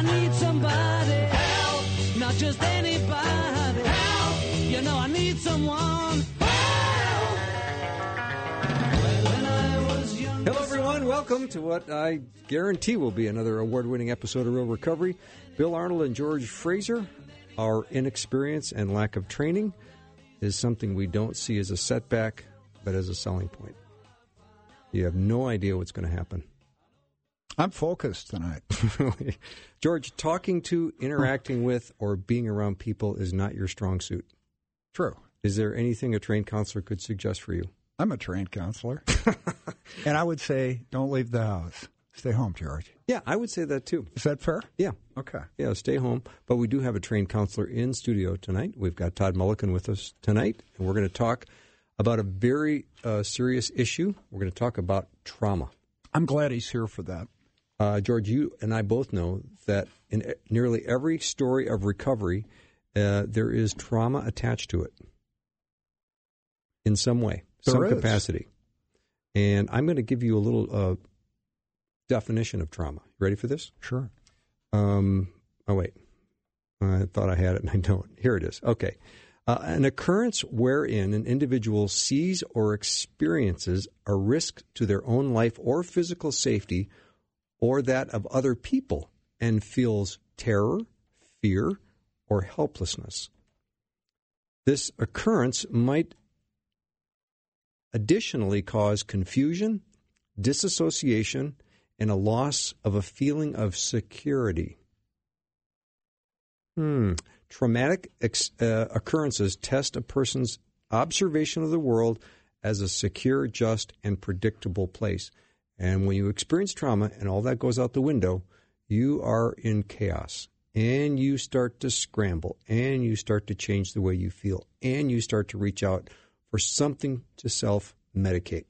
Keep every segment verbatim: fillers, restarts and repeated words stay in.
I need somebody help, not just anybody help. You know I need someone help. When I was young. Hello, everyone. Welcome to what I guarantee will be another award-winning episode of Real Recovery. Bill Arnold and George Fraser. Our inexperience and lack of training is something we don't see as a setback, but as a selling point. You have no idea what's going to happen. I'm focused tonight. George, talking to, interacting with, or being around people is not your strong suit. True. Is there anything a trained counselor could suggest for you? I'm a trained counselor. And I would say, don't leave the house. Stay home, George. Yeah, I would say that too. Is that fair? Yeah. Okay. Yeah, stay home. But we do have a trained counselor in studio tonight. We've got Todd Mulliken with us tonight, and we're going to talk about a very uh, serious issue. We're going to talk about trauma. I'm glad he's here for that. Uh, George, you and I both know that in nearly every story of recovery, uh, there is trauma attached to it in some way, there some is. capacity. And I'm going to give you a little uh, definition of trauma. You ready for this? Sure. Um, oh, wait. I thought I had it, and I don't. Here it is. Okay. Uh, an occurrence wherein an individual sees or experiences a risk to their own life or physical safety or that of other people and feels terror, fear, or helplessness. This occurrence might additionally cause confusion, disassociation, and a loss of a feeling of security. Hmm. Traumatic ex- uh, occurrences test a person's observation of the world as a secure, just, and predictable place. And when you experience trauma and all that goes out the window, you are in chaos. And you start to scramble. And you start to change the way you feel. And you start to reach out for something to self-medicate.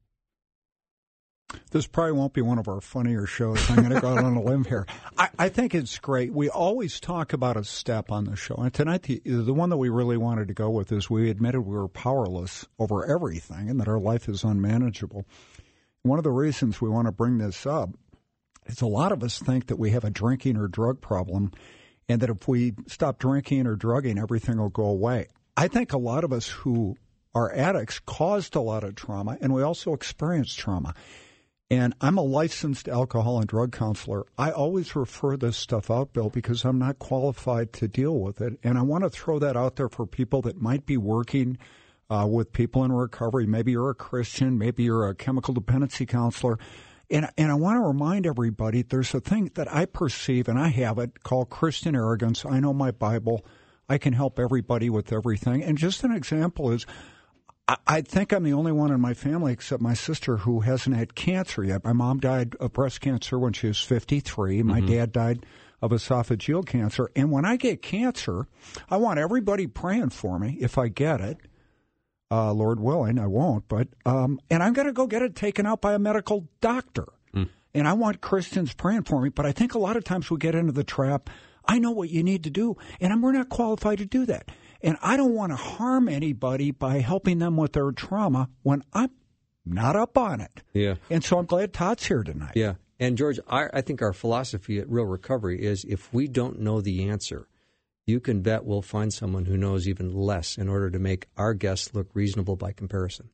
This probably won't be one of our funnier shows. I'm going to go out on a limb here. I, I think it's great. We always talk about a step on the show. And tonight, the, the one that we really wanted to go with is we admitted we were powerless over everything and that our life is unmanageable. One of the reasons we want to bring this up is a lot of us think that we have a drinking or drug problem and that if we stop drinking or drugging, everything will go away. I think a lot of us who are addicts caused a lot of trauma, and we also experienced trauma. And I'm a licensed alcohol and drug counselor. I always refer this stuff out, Bill, because I'm not qualified to deal with it. And I want to throw that out there for people that might be working uh, with people in recovery. Maybe you're a Christian. Maybe you're a chemical dependency counselor. And, and I want to remind everybody there's a thing that I perceive, and I have it, called Christian arrogance. I know my Bible. I can help everybody with everything. And just an example is, I think I'm the only one in my family except my sister who hasn't had cancer yet. My mom died of breast cancer when she was fifty-three. My mm-hmm. dad died of esophageal cancer. And when I get cancer, I want everybody praying for me if I get it. Uh, Lord willing, I won't. But um, and I'm going to go get it taken out by a medical doctor. Mm. And I want Christians praying for me. But I think a lot of times we get into the trap, I know what you need to do, and we're not qualified to do that. And I don't want to harm anybody by helping them with their trauma when I'm not up on it. Yeah. And so I'm glad Todd's here tonight. Yeah. And, George, I, I think our philosophy at Real Recovery is if we don't know the answer, you can bet we'll find someone who knows even less in order to make our guests look reasonable by comparison.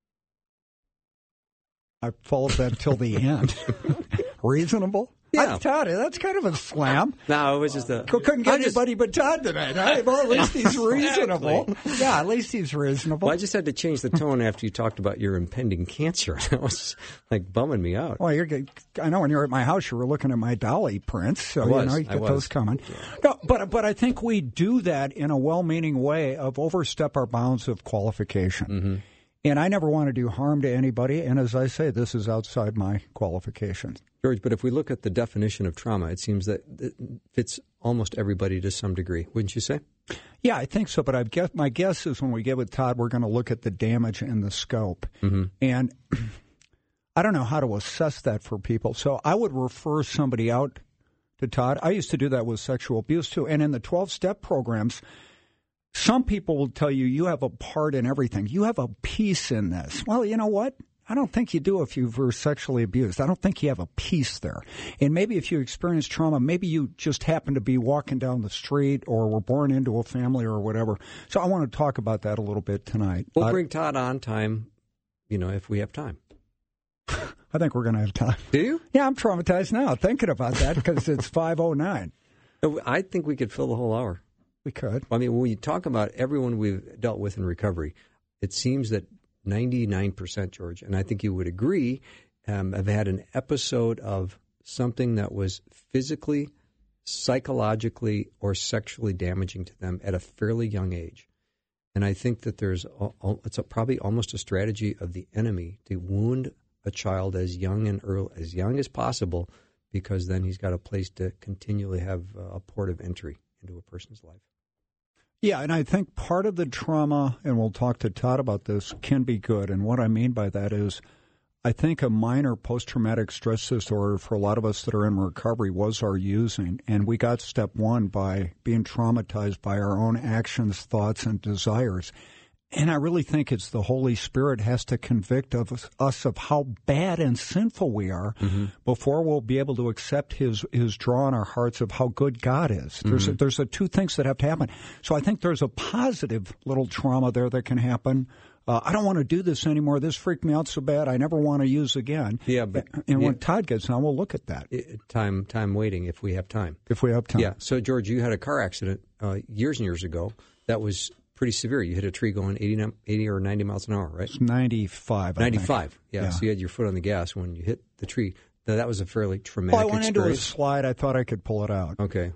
I followed that till the end. Reasonable? Yeah. I, Todd, that's kind of a slam. No, it was just a... Couldn't get just, anybody but Todd tonight. Right? Well, at least he's reasonable. Exactly. Yeah, at least he's reasonable. Well, I just had to change the tone after you talked about your impending cancer. That was like bumming me out. Well, you're, I know when you were at my house, you were looking at my Dolly prints, so I was, you know you I get was. those coming. Yeah. No, but but I think we do that in a well-meaning way of overstep our bounds of qualification. Mm-hmm. And I never want to do harm to anybody. And as I say, this is outside my qualifications. George, but if we look at the definition of trauma, it seems that it fits almost everybody to some degree, wouldn't you say? Yeah, I think so. But I guess my guess is when we get with Todd, we're going to look at the damage and the scope. Mm-hmm. And I don't know how to assess that for people. So I would refer somebody out to Todd. I used to do that with sexual abuse, too. And in the twelve-step programs, some people will tell you you have a part in everything. You have a piece in this. Well, you know what? I don't think you do if you were sexually abused. I don't think you have a peace there. And maybe if you experience trauma, maybe you just happen to be walking down the street or were born into a family or whatever. So I want to talk about that a little bit tonight. We'll uh, bring Todd on time, you know, if we have time. I think we're going to have time. Do you? Yeah, I'm traumatized now thinking about that because it's five oh nine. I think we could fill the whole hour. We could. I mean, when you talk about everyone we've dealt with in recovery, it seems that ninety-nine percent, George, and I think you would agree, um, have had an episode of something that was physically, psychologically, or sexually damaging to them at a fairly young age. And I think that there's it's a, probably almost a strategy of the enemy to wound a child as young and early, as young as possible, because then he's got a place to continually have a port of entry into a person's life. Yeah, and I think part of the trauma, and we'll talk to Todd about this, can be good. And what I mean by that is I think a minor post-traumatic stress disorder for a lot of us that are in recovery was our using. And we got step one by being traumatized by our own actions, thoughts, and desires. And I really think it's the Holy Spirit has to convict of us of how bad and sinful we are mm-hmm. before we'll be able to accept his his draw in our hearts of how good God is. Mm-hmm. There's a, there's a two things that have to happen. So I think there's a positive little trauma there that can happen. Uh, I don't want to do this anymore. This freaked me out so bad. I never want to use again. Yeah, but and yeah. when Todd gets on, we'll look at that. Time time waiting if we have time. If we have time. Yeah. So George, you had a car accident uh, years and years ago that was pretty severe. You hit a tree going eighty, eighty or ninety miles an hour, right? It's ninety-five. ninety-five, yeah. yeah. So you had your foot on the gas when you hit the tree. Now, that was a fairly traumatic well, I went experience. into a slide. I thought I could pull it out. Okay.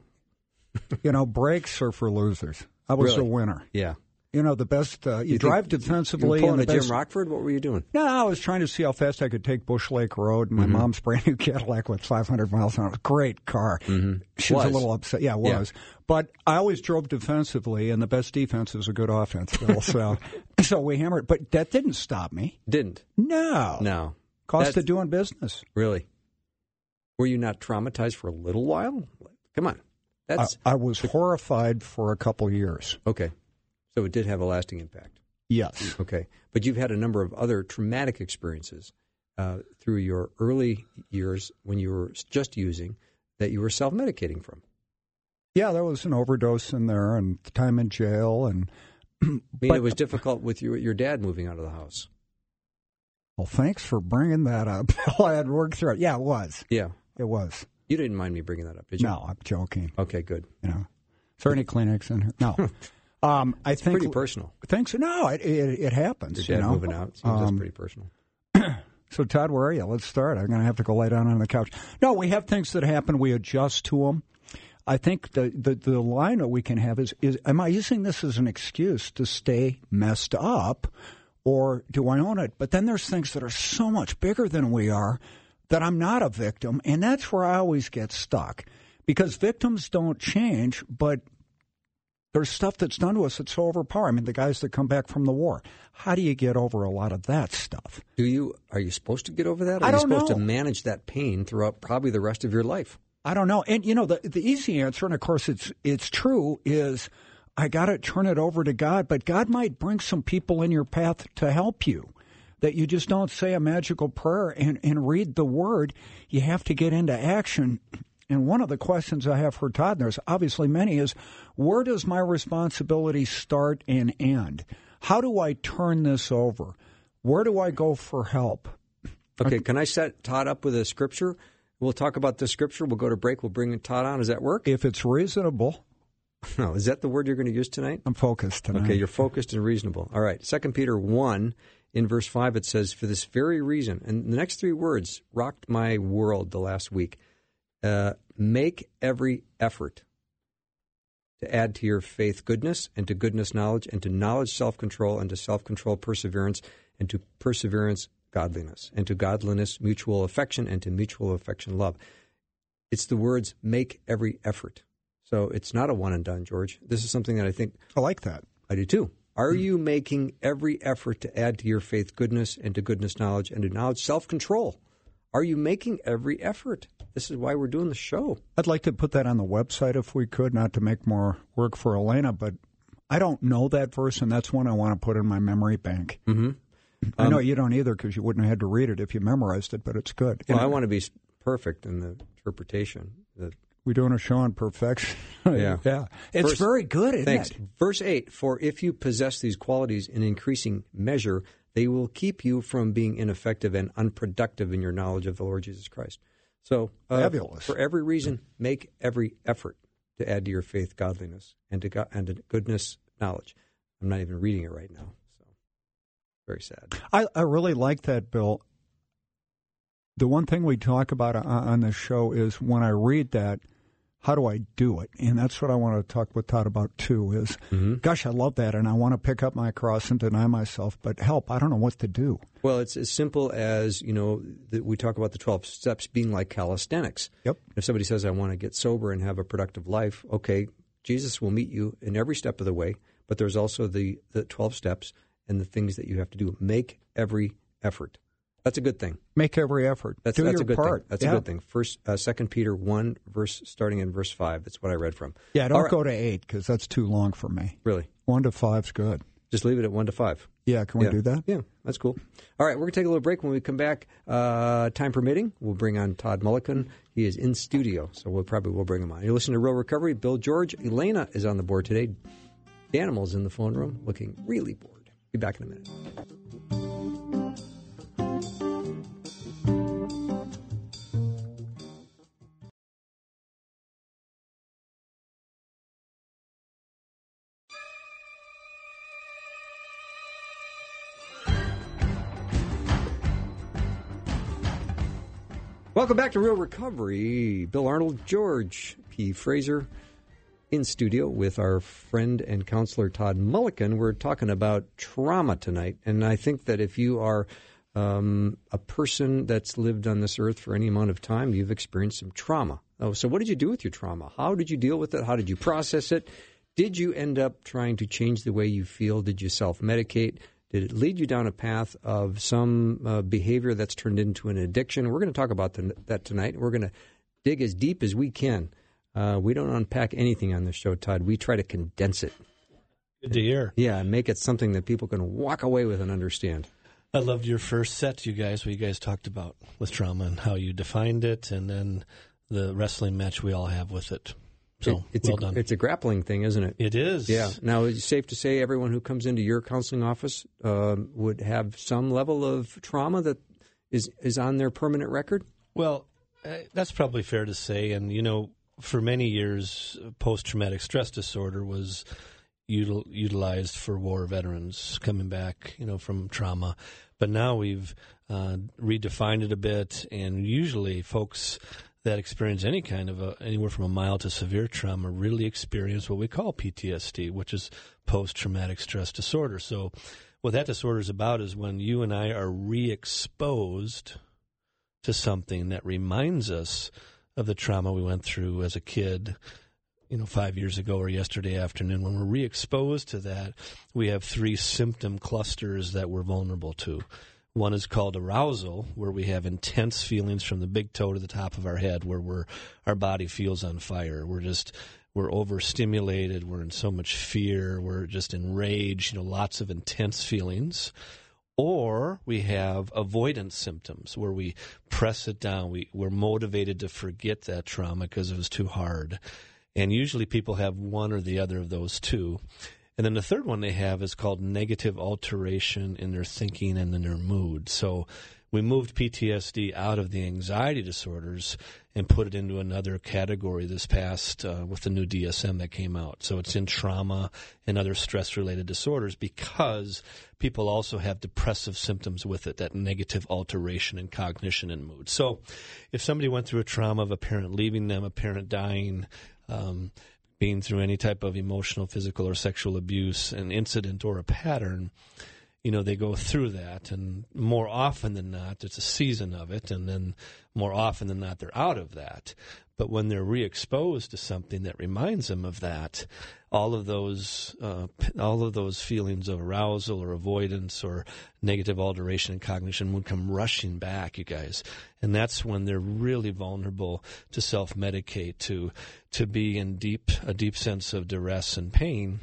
You know, brakes are for losers. I was really? a winner. Yeah. You know, the best, uh, you, you drive defensively. You were pulling and a the best, Jim Rockford? What were you doing? No, I was trying to see how fast I could take Bush Lake Road. My mm-hmm. mom's brand new Cadillac with five hundred miles an hour. Great car. Mm-hmm. She was. was a little upset. Yeah, it was. Yeah. But I always drove defensively, and the best defense is a good offense, Bill. So, so we hammered. But that didn't stop me. Didn't? No. No. Cost That's, of doing business. Really? Were you not traumatized for a little while? Come on. That's. I, I was horrified for a couple years. Okay. So it did have a lasting impact. Yes. Okay. But you've had a number of other traumatic experiences uh, through your early years when you were just using that you were self-medicating from. Yeah, there was an overdose in there and time in jail. And I mean, but, it was difficult with your, your dad moving out of the house. Well, thanks for bringing that up. I had worked through it. Yeah, it was. Yeah. It was. You didn't mind me bringing that up, did you? No, I'm joking. Okay, good. You know, is there any Kleenex in here? No. Um, I it's think pretty personal. Thanks. No, it it, it happens. Your dad you know? moving out seems um, that's pretty personal. So, Todd, where are you? Let's start. I'm going to have to go lay down on the couch. No, we have things that happen. We adjust to them. I think the, the, the line that we can have is, is, am I using this as an excuse to stay messed up, or do I own it? But then there's things that are so much bigger than we are that I'm not a victim, and that's where I always get stuck. Because victims don't change, but there's stuff that's done to us that's so overpowering. I mean, the guys that come back from the war. How do you get over a lot of that stuff? Do you? Are you supposed to get over that? Or I are you don't supposed know. to manage that pain throughout probably the rest of your life? I don't know. And, you know, the the easy answer, and of course it's it's true, is I got to turn it over to God. But God might bring some people in your path to help you, that you just don't say a magical prayer and, and read the Word. You have to get into action. And one of the questions I have for Todd, and there's obviously many, is where does my responsibility start and end? How do I turn this over? Where do I go for help? Okay, can I set Todd up with a scripture? We'll talk about the scripture. We'll go to break. We'll bring Todd on. Does that work? If it's reasonable. No, is that the word you're going to use tonight? I'm focused tonight. Okay, you're focused and reasonable. All right, Second Peter one, in verse five, it says, for this very reason, and the next three words rocked my world the last week. Uh, make every effort to add to your faith goodness, and to goodness knowledge, and to knowledge self-control, and to self-control perseverance, and to perseverance godliness, and to godliness mutual affection, and to mutual affection love. It's the words make every effort. So it's not a one and done, George. This is something that I think... I like that. I do too. Are you making every effort to add to your faith goodness, and to goodness knowledge, and to knowledge self-control? Are you making every effort? This is why we're doing the show. I'd like to put that on the website if we could, not to make more work for Elena, but I don't know that verse, and that's one I want to put in my memory bank. Mm-hmm. I Um, know you don't either because you wouldn't have had to read it if you memorized it, but it's good. Well, And I want to be s- perfect in the interpretation. The, we're doing a show on perfection. Yeah. yeah. It's Verse- very good, isn't Thanks. it? Verse eight, for if you possess these qualities in increasing measure, they will keep you from being ineffective and unproductive in your knowledge of the Lord Jesus Christ. So, uh, Fabulous. for every reason, make every effort to add to your faith godliness and to, go- and to goodness knowledge. I'm not even reading it right now, so very sad. I, I really like that, Bill. The one thing we talk about on, on this show is when I read that, how do I do it? And that's what I want to talk with Todd about, too, is, Mm-hmm. gosh, I love that, and I want to pick up my cross and deny myself, but help, I don't know what to do. Well, it's as simple as, you know, that we talk about the twelve steps being like calisthenics. Yep. If somebody says, I want to get sober and have a productive life, okay, Jesus will meet you in every step of the way, but there's also the, the twelve steps and the things that you have to do. Make every effort. That's a good thing. Make every effort. That's, do that's your a good part. thing. That's yeah. a good thing. First, uh, Second Peter one, verse starting in verse five. That's what I read from. Yeah, don't All right. go to eight because that's too long for me. Really? One to five's good. Just leave it at one to five. Yeah, can we Yeah. do that? Yeah, that's cool. All right, we're going to take a little break. When we come back, uh, time permitting, we'll bring on Todd Mulliken. He is in studio, so we'll probably will bring him on. You're listening to Real Recovery. Bill George. Elena is on the board today. Danimal's in the phone room looking really bored. Be back in a minute. Welcome back to Real Recovery. Bill Arnold, George P. Fraser in studio with our friend and counselor Todd Mulliken. We're talking about trauma tonight, and I think that if you are um, a person that's lived on this earth for any amount of time, you've experienced some trauma. Oh, so what did you do with your trauma? How did you deal with it? How did you process it? Did you end up trying to change the way you feel? Did you self-medicate? Did it lead you down a path of some uh, behavior that's turned into an addiction? We're going to talk about the, that tonight. We're going to dig as deep as we can. Uh, we don't unpack anything on this show, Todd. We try to condense it. Good to hear. Yeah, and make it something that people can walk away with and understand. I loved your first set, you guys, what you guys talked about with trauma and how you defined it, and then the wrestling match we all have with it. So, It- it's well a, done. It's a grappling thing, isn't it? It is. Yeah. Now, is it safe to say everyone who comes into your counseling office um, would have some level of trauma that is, is on their permanent record? Well, uh, that's probably fair to say. And, you know, for many years, post-traumatic stress disorder was util- utilized for war veterans coming back, you know, from trauma. But now we've uh, redefined it a bit, and usually folks that experience any kind of a, anywhere from a mild to severe trauma really experience what we call P T S D, which is post-traumatic stress disorder. So what that disorder is about is when you and I are re-exposed to something that reminds us of the trauma we went through as a kid, you know, five years ago or yesterday afternoon. When we're re-exposed to that, we have three symptom clusters that we're vulnerable to. One is called arousal, where we have intense feelings from the big toe to the top of our head, where we're, our body feels on fire. We're just, we're overstimulated. We're in so much fear. We're just enraged, you know, lots of intense feelings. Or we have avoidance symptoms, where we press it down. We, we're motivated to forget that trauma because it was too hard. And usually people have one or the other of those two. And then the third one they have is called negative alteration in their thinking and in their mood. So we moved P T S D out of the anxiety disorders and put it into another category this past uh, with the new D S M that came out. So it's in trauma and other stress-related disorders because people also have depressive symptoms with it, that negative alteration in cognition and mood. So if somebody went through a trauma of a parent leaving them, a parent dying, um, being through any type of emotional, physical, or sexual abuse, an incident or a pattern, you know, they go through that. And more often than not, it's a season of it. And then more often than not, they're out of that. But when they're re-exposed to something that reminds them of that, all of those uh, all of those feelings of arousal or avoidance or negative alteration in cognition would come rushing back, you guys. And that's when they're really vulnerable to self-medicate, to to be in deep a deep sense of duress and pain.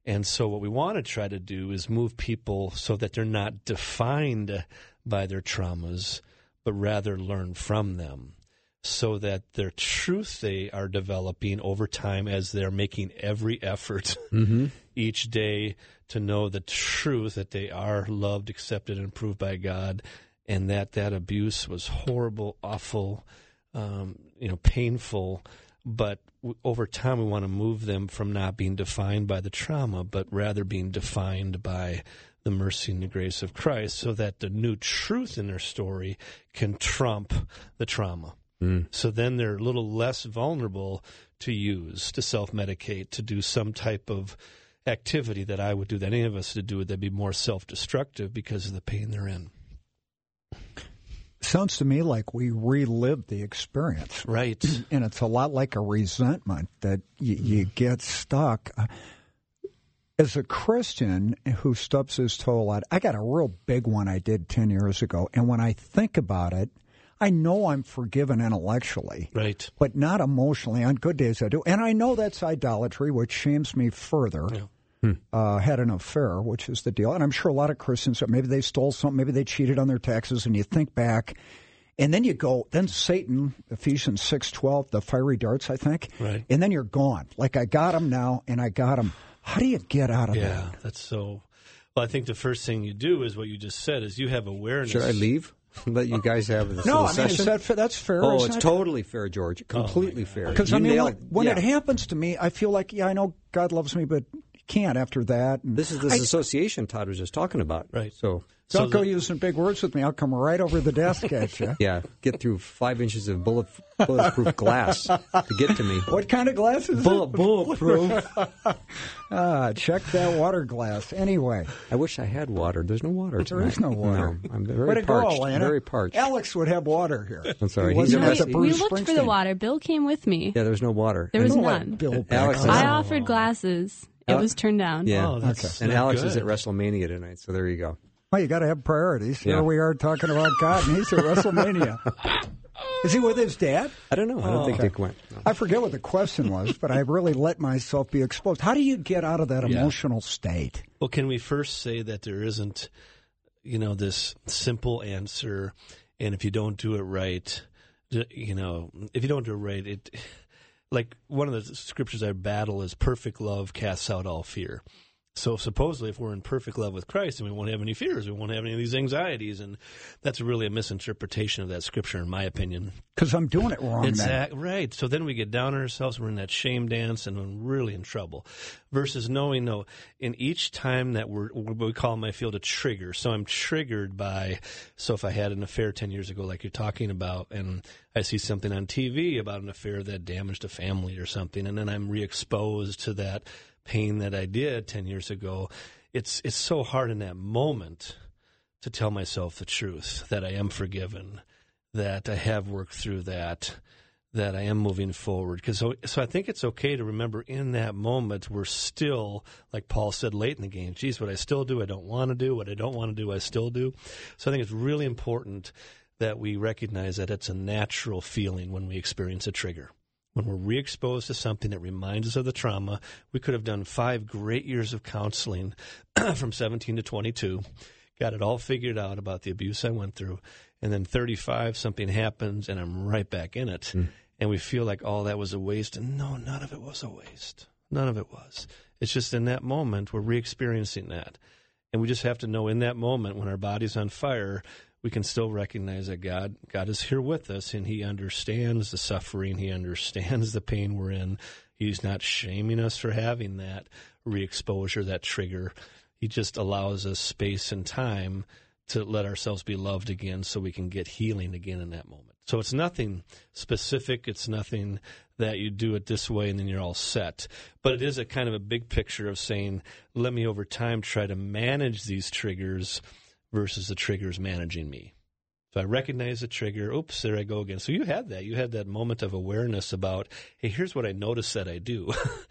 And so what we want to try to do is move people so that they're not defined by their traumas, but rather learn from them, so that their truth they are developing over time as they're making every effort mm-hmm. each day to know the truth that they are loved, accepted, and approved by God, and that that abuse was horrible, awful, um, you know, painful. But w- over time, we want to move them from not being defined by the trauma, but rather being defined by the mercy and the grace of Christ, so that the new truth in their story can trump the trauma. Mm. So then they're a little less vulnerable to use, to self-medicate, to do some type of activity that I would do, that any of us would do, that'd be more self-destructive because of the pain they're in. Sounds to me like we relived the experience. Right. And it's a lot like a resentment that you, you get stuck. As a Christian who stubs his toe a lot, I got a real big one I did ten years ago. And when I think about it, I know I'm forgiven intellectually. Right. But not emotionally. On good days I do. And I know that's idolatry, which shames me further. Yeah. Hmm. Uh, had an affair, which is the deal. And I'm sure a lot of Christians, maybe they stole something, maybe they cheated on their taxes, and you think back, and then you go, then Satan, Ephesians six twelve, the fiery darts, I think, right. And then you're gone. Like, I got him now, and I got him. How do you get out of yeah, that? Yeah, that's so... Well, I think the first thing you do is what you just said, is you have awareness. Should I leave? Let you guys have this no, little I mean, session? Is that fa- that's fair. Oh, isn't it's it? totally fair, George. Completely oh fair. Because, I You mean, nailed- when, when yeah. it happens to me, I feel like, yeah, I know God loves me, but can't after that. And this is this I, association Todd was just talking about. Right. So don't so go the, using big words with me. I'll come right over the desk at you. Yeah, get through five inches of bullet, bulletproof glass to get to me. What kind of glass is Bullet, it? bulletproof. ah, check that water glass. Anyway. I wish I had water. There's no water There tonight. is no water. No, I'm very Way to parched. go, Lana. Very parched. Alex would have water here. I'm sorry. He He's wasn't a at the mess- Bruce we looked for Springsteen. the water. Bill came with me. Yeah, there was no water. There was and, none. Bill Alex is- I Oh. offered glasses. It was turned down. Yeah. Oh, that's And not Alex good. is at WrestleMania tonight, so there you go. Well, you got to have priorities. Here Yeah. we are talking about God, and he's at WrestleMania. Is he with his dad? I don't know. I don't Oh, think okay. Dick went. No. I forget what the question was, but I really let myself be exposed. How do you get out of that Yeah. emotional state? Well, can we first say that there isn't, you know, this simple answer, and if you don't do it right, you know, if you don't do it right, it, like one of the scriptures I battle is perfect love casts out all fear. So supposedly if we're in perfect love with Christ, then we won't have any fears, we won't have any of these anxieties, and that's really a misinterpretation of that scripture, in my opinion. Because I'm doing it wrong Exactly right. So then we get down on ourselves, we're in that shame dance, and we're really in trouble. Versus knowing, no, in each time that we're, what we call them, I feel a trigger. So I'm triggered by, so if I had an affair ten years ago, like you're talking about, and I see something on T V about an affair that damaged a family or something, and then I'm re-exposed to that pain that I did ten years ago, it's it's so hard in that moment to tell myself the truth, that I am forgiven, that I have worked through that, that I am moving forward. Because so, so I think it's okay to remember in that moment we're still, like Paul said late in the game, geez, what I still do, I don't want to do. What I don't want to do, I still do. So I think it's really important that we recognize that it's a natural feeling when we experience a trigger. When we're re-exposed to something that reminds us of the trauma. We could have done five great years of counseling from seventeen to twenty-two, got it all figured out about the abuse I went through, and then thirty-five, something happens, and I'm right back in it. Mm. And we feel like all that was a waste. And no, none of it was a waste. None of it was. It's just in that moment we're re-experiencing that. And we just have to know in that moment when our body's on fire, we can still recognize that God God is here with us, and he understands the suffering. He understands the pain we're in. He's not shaming us for having that re-exposure, that trigger. He just allows us space and time to let ourselves be loved again so we can get healing again in that moment. So it's nothing specific. It's nothing that you do it this way and then you're all set. But it is a kind of a big picture of saying, let me over time try to manage these triggers versus the triggers managing me. So I recognize the trigger. Oops, there I go again. So you had that. You had that moment of awareness about, hey, here's what I noticed that I do.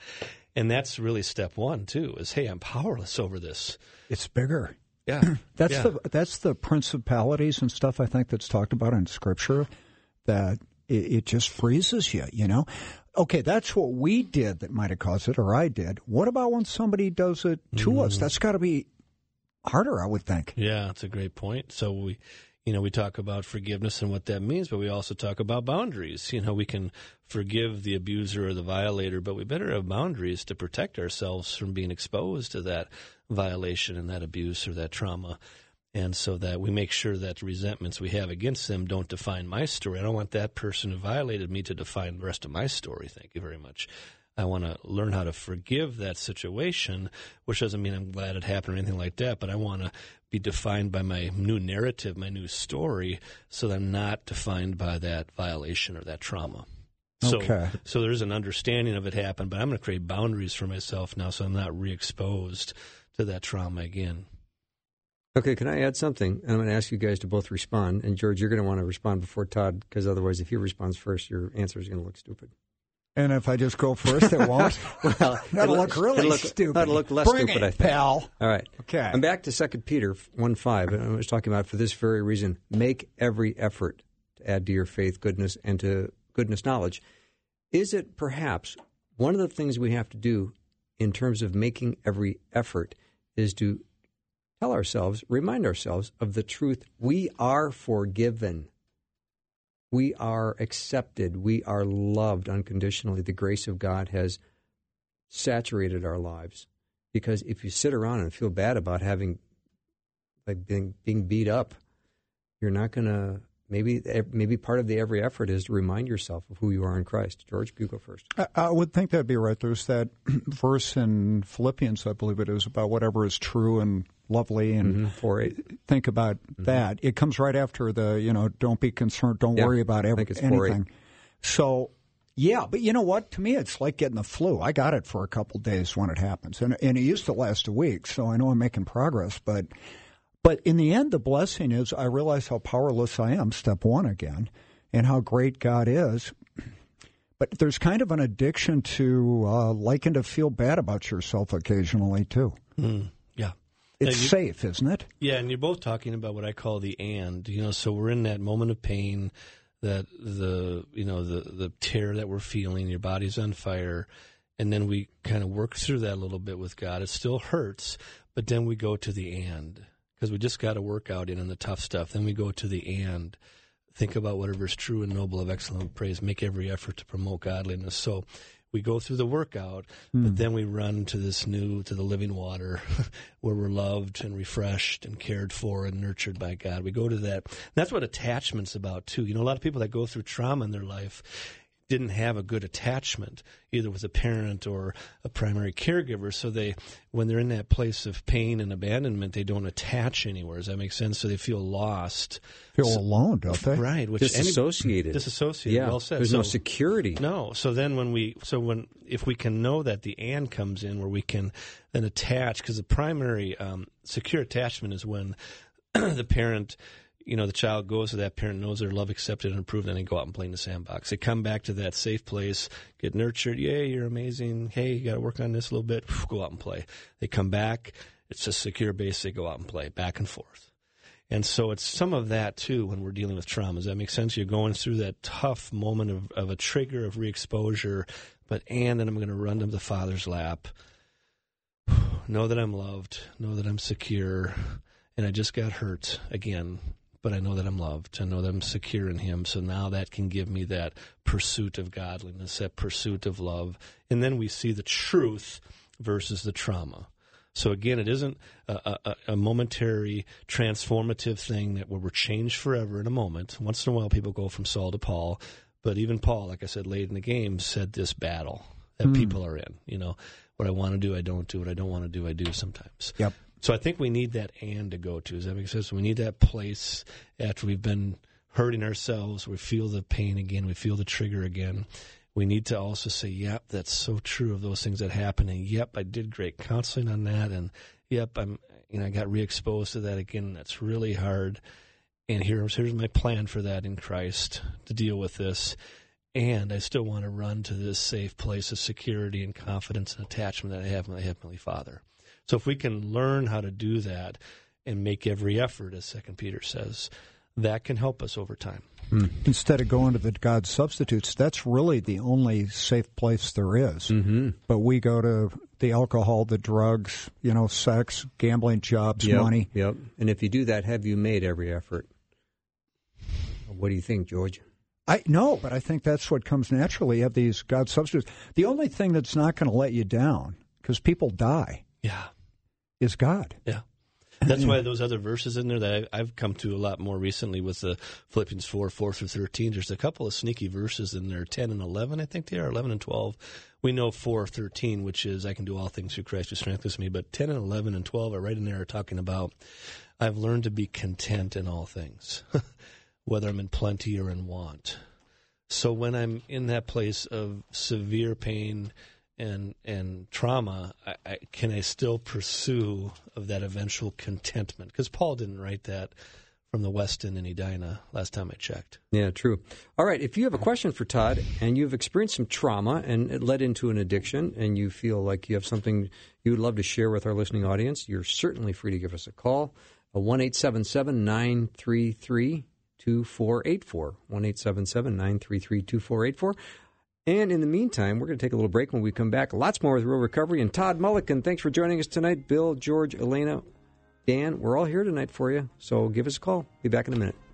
And that's really step one, too, is, hey, I'm powerless over this. It's bigger. Yeah. That's yeah. the that's the principalities and stuff I think that's talked about in Scripture, that it, it just freezes you, you know. okay, that's what we did that might have caused it, or I did. What about when somebody does it to mm. us? That's got to be harder, I would think. Yeah, that's a great point. So we, you know, we talk about forgiveness and what that means, but we also talk about boundaries. You know, we can forgive the abuser or the violator, but we better have boundaries to protect ourselves from being exposed to that violation and that abuse or that trauma. And so that we make sure that the resentments we have against them don't define my story. I don't want that person who violated me to define the rest of my story. Thank you very much. I want to learn how to forgive that situation, which doesn't mean I'm glad it happened or anything like that, but I want to be defined by my new narrative, my new story, so that I'm not defined by that violation or that trauma. So, okay. So there's an understanding of it happened, but I'm going to create boundaries for myself now so I'm not re-exposed to that trauma again. Okay, can I add something? I'm going to ask you guys to both respond. And, George, you're going to want to respond before Todd, because otherwise if he responds first, your answer is going to look stupid. And if I just go first, it won't? Well, that'll look really it'll look, stupid. That'll look less Bring stupid, it, I think. Pal. All right. Okay. I'm back to Second Peter one five, and I was talking about for this very reason, make every effort to add to your faith goodness and to goodness knowledge. Is it perhaps one of the things we have to do in terms of making every effort is to tell ourselves, remind ourselves of the truth. We are forgiven. We are accepted. We are loved unconditionally. The grace of God has saturated our lives. Because if you sit around and feel bad about having, like being, being beat up, you're not going to, maybe maybe part of the every effort is to remind yourself of who you are in Christ. George, you go first. I, I would think that'd be right. There's that verse in Philippians, I believe it is, about whatever is true and lovely, and mm-hmm. four eight. Think about mm-hmm. that. It comes right after the, you know, don't be concerned, don't yeah, worry about every, anything. So, yeah, but you know what? To me, it's like getting the flu. I got it for a couple of days when it happens, and and it used to last a week, so I know I'm making progress, but... But in the end, the blessing is I realize how powerless I am, step one again, and how great God is. But there's kind of an addiction to uh, liking to feel bad about yourself occasionally, too. Mm, yeah. It's you, safe, isn't it? Yeah, and you're both talking about what I call the and. You know, so we're in that moment of pain, that the, you know, the, the tear that we're feeling, your body's on fire, and then we kind of work through that a little bit with God. It still hurts, but then we go to the and. Because we just got to work out in the tough stuff. Then we go to the and. Think about whatever is true and noble of excellent praise. Make every effort to promote godliness. So we go through the workout, mm. but then we run to this new, to the living water where we're loved and refreshed and cared for and nurtured by God. We go to that. And that's what attachment's about, too. You know, a lot of people that go through trauma in their life didn't have a good attachment, either with a parent or a primary caregiver. So they, when they're in that place of pain and abandonment, they don't attach anywhere. Does that make sense? So they feel lost. Feel so, alone, don't they? Right. Which disassociated. Any, disassociated. Yeah. Well said. There's so, no security. No. So then when we, so when, if we can know that the and comes in where we can then attach, because the primary um, secure attachment is when the parent, you know, the child goes to that parent, knows they're love accepted and approved, and they go out and play in the sandbox. They come back to that safe place, get nurtured. Yay, you're amazing. Hey, you got to work on this a little bit. Go out and play. They come back. It's a secure base. They go out and play back and forth. And so it's some of that, too, when we're dealing with trauma. Does that make sense? You're going through that tough moment of, of a trigger of re-exposure, but and then I'm going to run to the Father's lap. Know that I'm loved. Know that I'm secure. And I just got hurt again. But I know that I'm loved. I know that I'm secure in Him. So now that can give me that pursuit of godliness, that pursuit of love. And then we see the truth versus the trauma. So again, it isn't a, a, a momentary transformative thing that where we're changed forever in a moment. Once in a while, people go from Saul to Paul. But even Paul, like I said, late in the game, said this battle that mm. people are in. You know, what I want to do, I don't do. What I don't want to do, I do sometimes. Yep. So I think we need that and to go to. Does that make sense? We need that place after we've been hurting ourselves. We feel the pain again. We feel the trigger again. We need to also say, yep, that's so true of those things that happen. And yep, I did great counseling on that. And yep, I'm, you know, I got re-exposed to that again. That's really hard. And here's, here's my plan for that in Christ to deal with this. And I still want to run to this safe place of security and confidence and attachment that I have with my Heavenly Father. So if we can learn how to do that and make every effort, as Second Peter says, that can help us over time. Mm. Instead of going to the God substitutes, that's really the only safe place there is. Mm-hmm. But we go to the alcohol, the drugs, you know, sex, gambling, jobs, yep, money. Yep. And if you do that, have you made every effort? What do you think, George? I no, but I think that's what comes naturally. You have these God substitutes. The only thing that's not going to let you down, because people die, yeah, is God. Yeah. That's why those other verses in there that I've come to a lot more recently with the Philippians four, four through thirteen. There's a couple of sneaky verses in there, ten and eleven, I think they are, eleven and twelve. We know four, thirteen, which is, I can do all things through Christ who strengthens me. But ten and eleven and twelve are right in there talking about, I've learned to be content in all things, whether I'm in plenty or in want. So when I'm in that place of severe pain and and trauma, I, I, can I still pursue of that eventual contentment? Because Paul didn't write that from the West End in Edina last time I checked. Yeah, true. All right, if you have a question for Todd and you've experienced some trauma and it led into an addiction and you feel like you have something you would love to share with our listening audience, you're certainly free to give us a call. one eight seven seven, nine three three, two four eight four. one eight seven seven, nine three three, two four eight four. And in the meantime, we're going to take a little break. When we come back, lots more with Real Recovery. And Todd Mulliken, thanks for joining us tonight. Bill, George, Elena, Dan, we're all here tonight for you. So give us a call. Be back in a minute.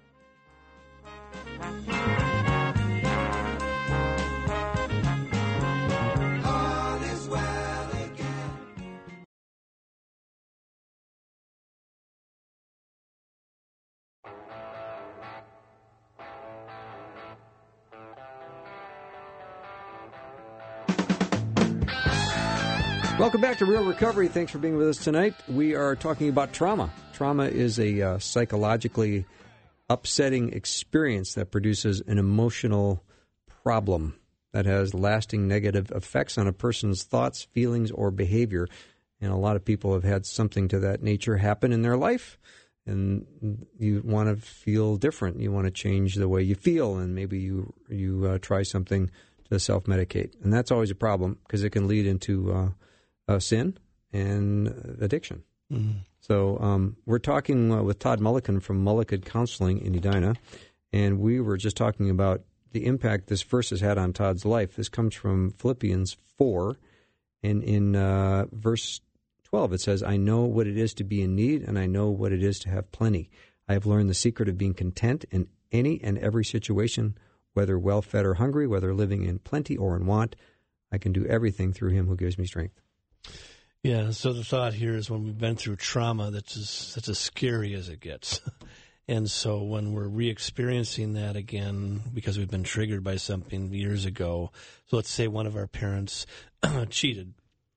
Welcome back to Real Recovery. Thanks for being with us tonight. We are talking about trauma. Trauma is a uh, psychologically upsetting experience that produces an emotional problem that has lasting negative effects on a person's thoughts, feelings, or behavior. And a lot of people have had something to that nature happen in their life, and you want to feel different. You want to change the way you feel, and maybe you, you uh, try something to self-medicate. And that's always a problem because it can lead into Uh, Uh, sin and addiction. Mm-hmm. So um, we're talking uh, with Todd Mulliken from Mulliken Counseling in Edina, and we were just talking about the impact this verse has had on Todd's life. This comes from Philippians four, and in uh, verse twelve it says, I know what it is to be in need, and I know what it is to have plenty. I have learned the secret of being content in any and every situation, whether well-fed or hungry, whether living in plenty or in want. I can do everything through him who gives me strength. Yeah, so the thought here is when we've been through trauma, that's as, that's as scary as it gets. And so when we're re-experiencing that again because we've been triggered by something years ago, so let's say one of our parents cheated,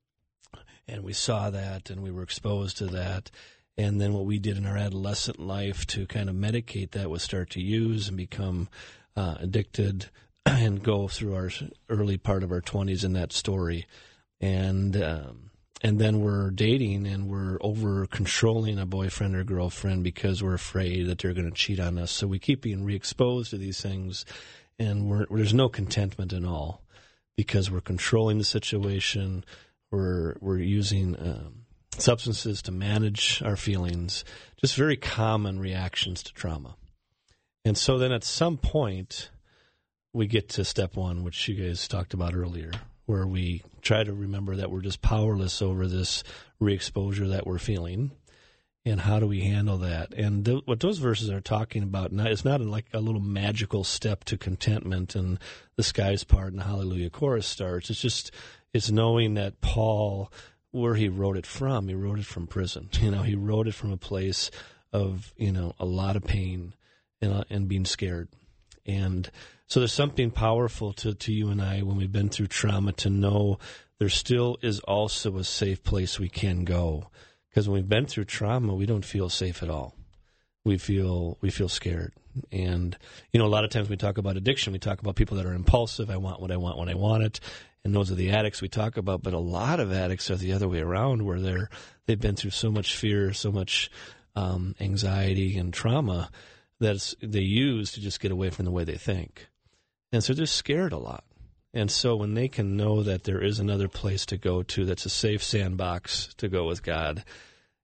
and we saw that and we were exposed to that, and then what we did in our adolescent life to kind of medicate that was start to use and become uh, addicted and go through our early part of our twenties in that story. And um, and then we're dating and we're over controlling a boyfriend or girlfriend because we're afraid that they're going to cheat on us. So we keep being re-exposed to these things, and we're, there's no contentment at all because we're controlling the situation. We're we're using um, substances to manage our feelings. Just very common reactions to trauma. And so then at some point we get to step one, which you guys talked about earlier, where we try to remember that we're just powerless over this re-exposure that we're feeling, and how do we handle that? And th- what those verses are talking about, not, it's not like a little magical step to contentment and the skies part and the Hallelujah chorus starts. It's just, it's knowing that Paul, where he wrote it from, he wrote it from prison. You know, he wrote it from a place of, you know, a lot of pain and, uh, and being scared. And so there's something powerful to, to you and I when we've been through trauma to know there still is also a safe place we can go. Because when we've been through trauma, we don't feel safe at all. We feel we feel scared. And, you know, a lot of times we talk about addiction, we talk about people that are impulsive. I want what I want when I want it. And those are the addicts we talk about. But a lot of addicts are the other way around, where they're, they've been through so much fear, so much um, anxiety and trauma that they use to just get away from the way they think. And so they're scared a lot. And so when they can know that there is another place to go to that's a safe sandbox to go with God,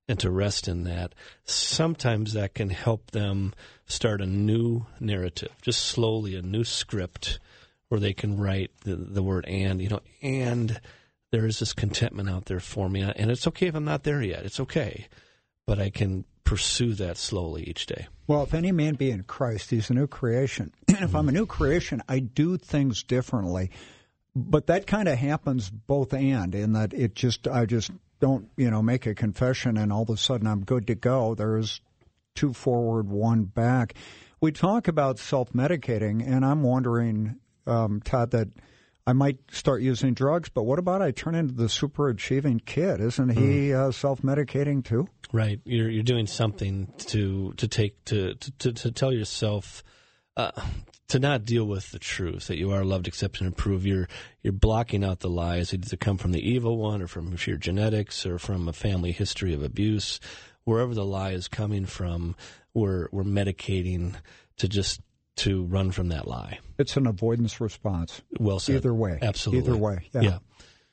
and to rest in that, sometimes that can help them start a new narrative, just slowly a new script where they can write the, the word and, you know, and there is this contentment out there for me. And it's okay if I'm not there yet. It's okay. But I can pursue that slowly each day. Well, if any man be in Christ, he's a new creation. And if I'm a new creation, I do things differently. But that kind of happens both and, in that it just, I just don't, you know, make a confession and all of a sudden I'm good to go. There's two forward, one back. We talk about self-medicating, and I'm wondering, um, Todd, that I might start using drugs, but what about I turn into the super-achieving kid? Isn't he uh, self-medicating too? Right. You're you're doing something to to take to to, to tell yourself uh, to not deal with the truth that you are loved, accepted, and approved. You're you're blocking out the lies either come from the evil one or from your genetics or from a family history of abuse. Wherever the lie is coming from, we're we're medicating to just to run from that lie. It's an avoidance response. Well said. Either way. Absolutely. Either way. Yeah. yeah.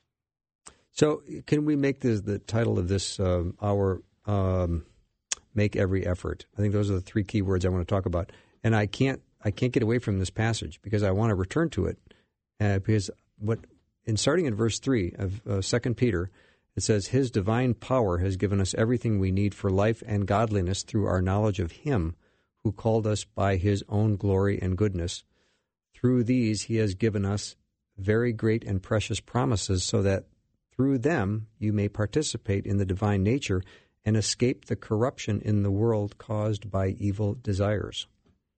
So can we make this the title of this um, our um, make every effort? I think those are the three key words I want to talk about. And I can't I can't get away from this passage because I want to return to it. Uh, because what in starting in verse three of uh, Second Peter, it says, His divine power has given us everything we need for life and godliness through our knowledge of Him who called us by His own glory and goodness. Through these He has given us very great and precious promises, so that through them you may participate in the divine nature and escape the corruption in the world caused by evil desires.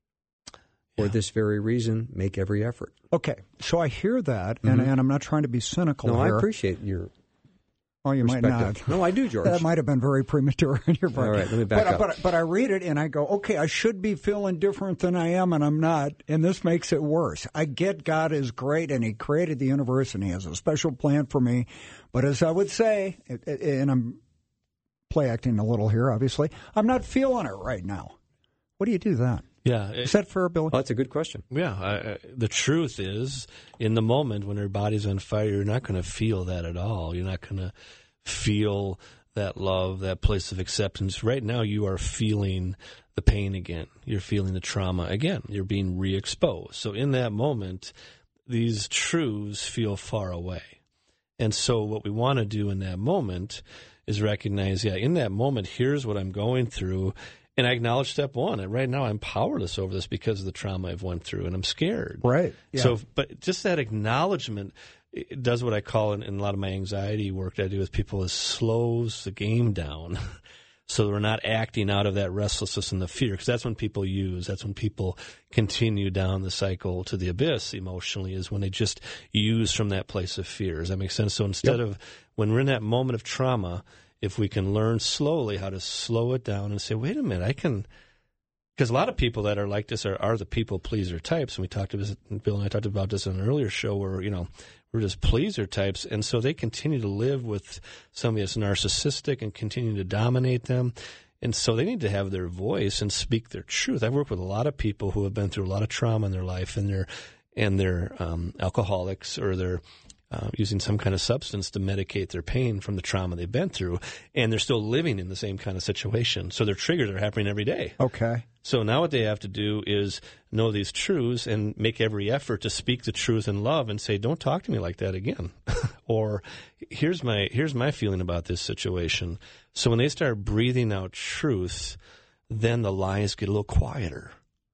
For yeah. this very reason, make every effort. Okay, so I hear that, Mm-hmm. and, and I'm not trying to be cynical No, here. I appreciate your Oh, you might not. No, I do, George. That might have been very premature on your part. All right, let me back but, up. But, but I read it and I go, okay, I should be feeling different than I am, and I'm not, and this makes it worse. I get God is great, and He created the universe, and He has a special plan for me. But as I would say, and I'm play acting a little here, obviously, I'm not feeling it right now. What do you do then? Yeah. Is that fair, Billy? Oh, that's a good question. Yeah. I, I, the truth is, in the moment when your body's on fire, you're not going to feel that at all. You're not going to feel that love, that place of acceptance. Right now, you are feeling the pain again. You're feeling the trauma again. You're being re-exposed. So in that moment, these truths feel far away. And so what we want to do in that moment is recognize, yeah, in that moment, here's what I'm going through. And I acknowledge step one. And right now, I'm powerless over this because of the trauma I've went through, and I'm scared. Right. Yeah. So, but just that acknowledgement it does what I call in, in a lot of my anxiety work that I do with people is slows the game down, so we're not acting out of that restlessness and the fear. Because that's when people use. That's when people continue down the cycle to the abyss emotionally. Is when they just use from that place of fear. Does that make sense? So instead yep. of when we're in that moment of trauma, if we can learn slowly how to slow it down and say, wait a minute, I can, because a lot of people that are like this are, are the people pleaser types. And we talked about, Bill and I talked about this in an earlier show where, you know, we're just pleaser types. And so they continue to live with somebody that's narcissistic and continue to dominate them. And so they need to have their voice and speak their truth. I've worked with a lot of people who have been through a lot of trauma in their life, and they're, and they're um, alcoholics, or they're Uh, using some kind of substance to medicate their pain from the trauma they've been through, and they're still living in the same kind of situation. So their triggers are happening every day. Okay. So now what they have to do is know these truths and make every effort to speak the truth in love and say, don't talk to me like that again. Or here's my here's my feeling about this situation. So when they start breathing out truth, then the lies get a little quieter.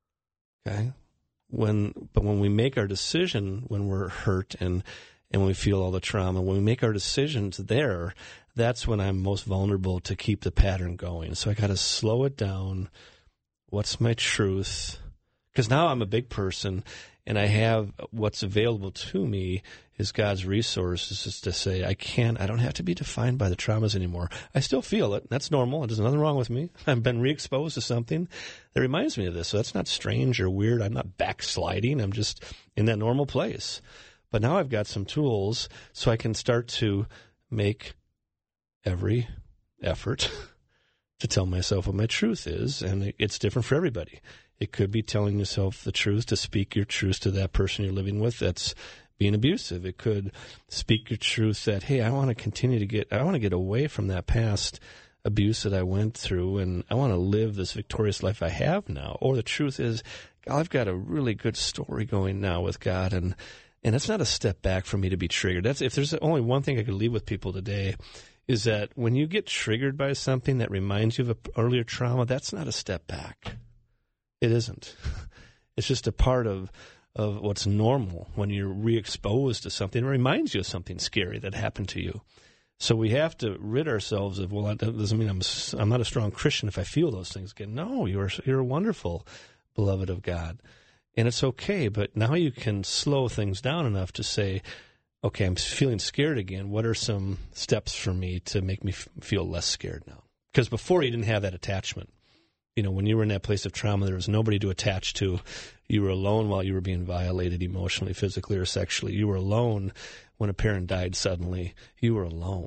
Okay? When but when we make our decision, when we're hurt and And when we feel all the trauma, when we make our decisions there, that's when I'm most vulnerable to keep the pattern going. So I got to slow it down. What's my truth? Because now I'm a big person, and I have what's available to me is God's resources, is to say I can't, I don't have to be defined by the traumas anymore. I still feel it. That's normal. There's nothing wrong with me. I've been re-exposed to something that reminds me of this. So that's not strange or weird. I'm not backsliding. I'm just in that normal place. But now I've got some tools so I can start to make every effort to tell myself what my truth is. And it's different for everybody. It could be telling yourself the truth, to speak your truth to that person you're living with that's being abusive. It could speak your truth that, hey, I want to continue to get, I want to get away from that past abuse that I went through, and I want to live this victorious life I have now. Or the truth is, I've got a really good story going now with God, and and it's not a step back for me to be triggered. That's if there's only one thing I could leave with people today, is that when you get triggered by something that reminds you of an earlier trauma, that's not a step back. It isn't. It's just a part of, of what's normal when you're re-exposed to something. It reminds you of something scary that happened to you. So we have to rid ourselves of, well, that doesn't mean I'm I'm not a strong Christian if I feel those things again. No, you're you're a wonderful beloved of God. And it's okay, but now you can slow things down enough to say, okay, I'm feeling scared again. What are some steps for me to make me f- feel less scared now? Because before you didn't have that attachment. You know, when you were in that place of trauma, there was nobody to attach to. You were alone while you were being violated emotionally, physically, or sexually. You were alone when a parent died suddenly. You were alone.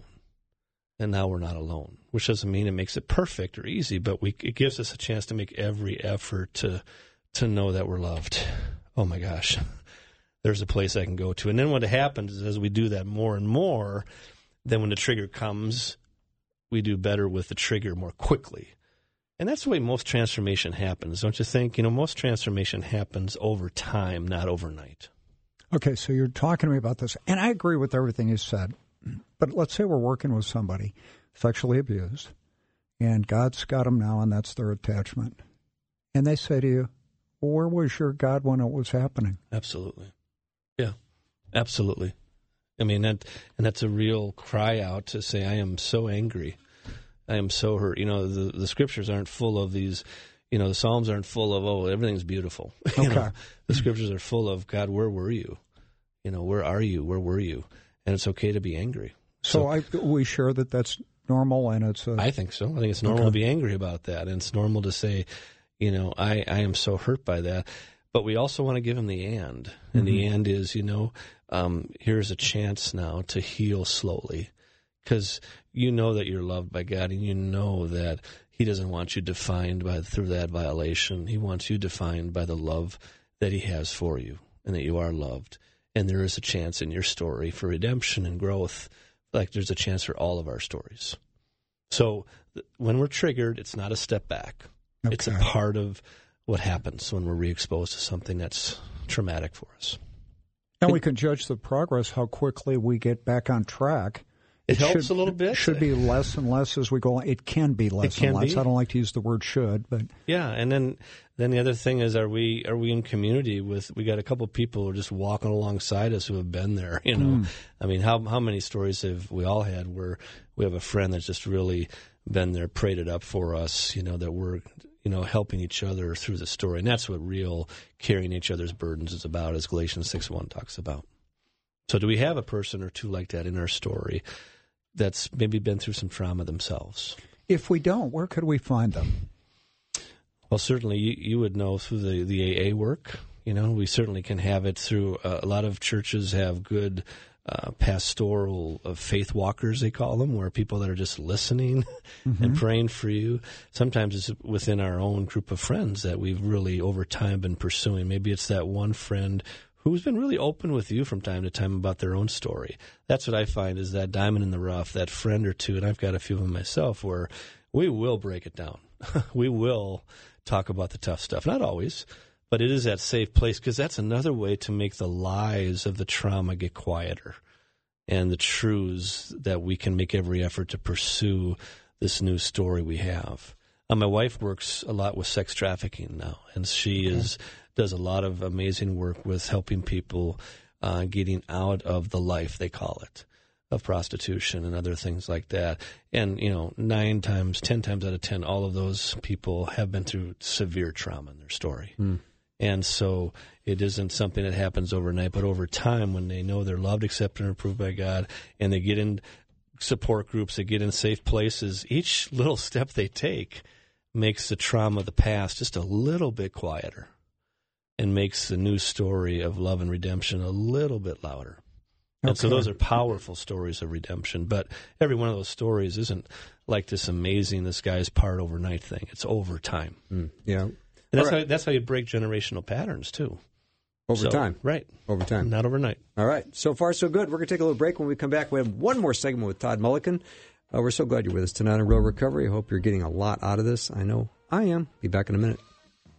And now we're not alone, which doesn't mean it makes it perfect or easy, but we, it gives us a chance to make every effort to to know that we're loved. Oh, my gosh. There's a place I can go to. And then what happens is as we do that more and more, then when the trigger comes, we do better with the trigger more quickly. And that's the way most transformation happens, don't you think? You know, most transformation happens over time, not overnight. Okay, so you're talking to me about this, and I agree with everything you said. But let's say we're working with somebody sexually abused, and God's got them now, and that's their attachment. And they say to you, well, where was your God when it was happening? Absolutely. Yeah, absolutely. I mean, that, and that's a real cry out to say, I am so angry. I am so hurt. You know, the, the scriptures aren't full of these, you know, the Psalms aren't full of, oh, everything's beautiful. Okay. You know, the scriptures are full of, God, where were you? You know, where are you? Where were you? And it's okay to be angry. So, So I, we share that that's normal, and it's a... I think so. I think it's normal Okay. to be angry about that. And it's normal to say, you know, I, I am so hurt by that. But we also want to give him the and. And mm-hmm. the and is, you know, um, here's a chance now to heal slowly. Because you know that you're loved by God, and you know that he doesn't want you defined by through that violation. He wants you defined by the love that he has for you, and that you are loved. And there is a chance in your story for redemption and growth, like there's a chance for all of our stories. So th- when we're triggered, it's not a step back. Okay. It's a part of what happens when we're re-exposed to something that's traumatic for us. And we can judge the progress, how quickly we get back on track. It, it helps should, a little bit. It should be less and less as we go on. It can be less it can and less. Be. I don't like to use the word should, but yeah. And then, then the other thing is, are we are we in community with? We got a couple of people who are just walking alongside us who have been there. You know, mm. I mean, how how many stories have we all had where we have a friend that's just really been there, prayed it up for us. You know, that we're you know helping each other through the story, and that's what real carrying each other's burdens is about, as Galatians six one talks about. So, do we have a person or two like that in our story that's maybe been through some trauma themselves? If we don't, where could we find them? Well, certainly you, you would know through the, the A A work. You know, we certainly can have it through, uh, a lot of churches have good uh, pastoral uh, faith walkers, they call them, where people that are just listening mm-hmm. and praying for you. Sometimes it's within our own group of friends that we've really over time been pursuing. Maybe it's that one friend who's been really open with you from time to time about their own story. That's what I find is that diamond in the rough, that friend or two, and I've got a few of them myself, where we will break it down. We will talk about the tough stuff. Not always, but it is that safe place, because that's another way to make the lies of the trauma get quieter, and the truths that we can make every effort to pursue this new story we have. Uh, my wife works a lot with sex trafficking now, and she okay. is... does a lot of amazing work with helping people uh, getting out of the life, they call it, of prostitution and other things like that. And, you know, nine times, ten times out of ten, all of those people have been through severe trauma in their story. Mm. And so it isn't something that happens overnight, but over time when they know they're loved, accepted, and approved by God, and they get in support groups, they get in safe places, each little step they take makes the trauma of the past just a little bit quieter, and makes the new story of love and redemption a little bit louder. Okay. And so those are powerful stories of redemption. But every one of those stories isn't like this amazing, this guy's part overnight thing. It's over time. Mm, yeah. And that's, right. how, that's how you break generational patterns, too. Over so, time. Right. Over time. Not overnight. All right. So far, so good. We're going to take a little break. When we come back, we have one more segment with Todd Mulliken. Uh, we're so glad you're with us tonight on Real Recovery. I hope you're getting a lot out of this. I know I am. Be back in a minute.